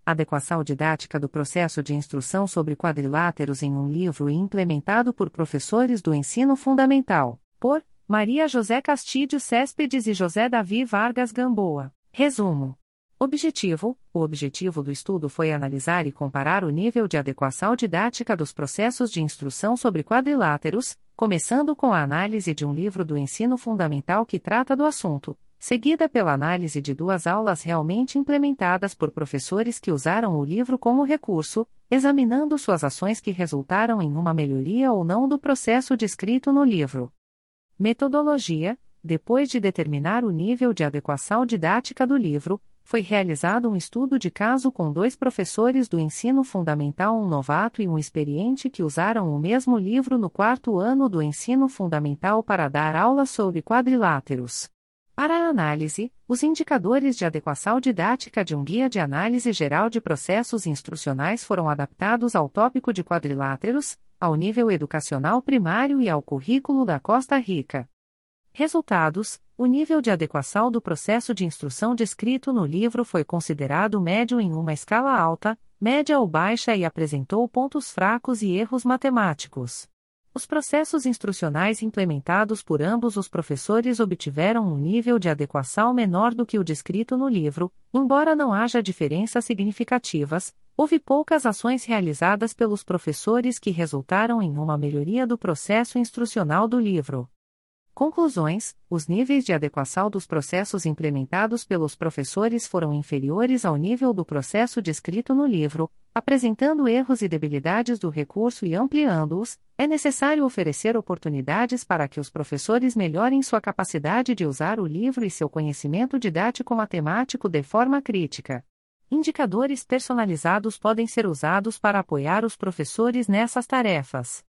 Adequação didática do processo de instrução sobre quadriláteros em um livro e implementado por professores do ensino fundamental, por Maria José Castilho Céspedes e José Davi Vargas Gamboa. Resumo. Objetivo: o objetivo do estudo foi analisar e comparar o nível de adequação didática dos processos de instrução sobre quadriláteros, começando com a análise de um livro do ensino fundamental que trata do assunto, seguida pela análise de 2 aulas realmente implementadas por professores que usaram o livro como recurso, examinando suas ações que resultaram em uma melhoria ou não do processo descrito no livro. Metodologia: depois de determinar o nível de adequação didática do livro, foi realizado um estudo de caso com 2 professores do ensino fundamental, um novato e um experiente que usaram o mesmo livro no 4º ano do ensino fundamental para dar aulas sobre quadriláteros. Para a análise, os indicadores de adequação didática de um guia de análise geral de processos instrucionais foram adaptados ao tópico de quadriláteros, ao nível educacional primário e ao currículo da Costa Rica. Resultados: o nível de adequação do processo de instrução descrito no livro foi considerado médio em uma escala alta, média ou baixa e apresentou pontos fracos e erros matemáticos. Os processos instrucionais implementados por ambos os professores obtiveram um nível de adequação menor do que o descrito no livro, embora não haja diferenças significativas. Houve poucas ações realizadas pelos professores que resultaram em uma melhoria do processo instrucional do livro. Conclusões: os níveis de adequação dos processos implementados pelos professores foram inferiores ao nível do processo descrito no livro, apresentando erros e debilidades do recurso e ampliando-os. É necessário oferecer oportunidades para que os professores melhorem sua capacidade de usar o livro e seu conhecimento didático-matemático de forma crítica. Indicadores personalizados podem ser usados para apoiar os professores nessas tarefas.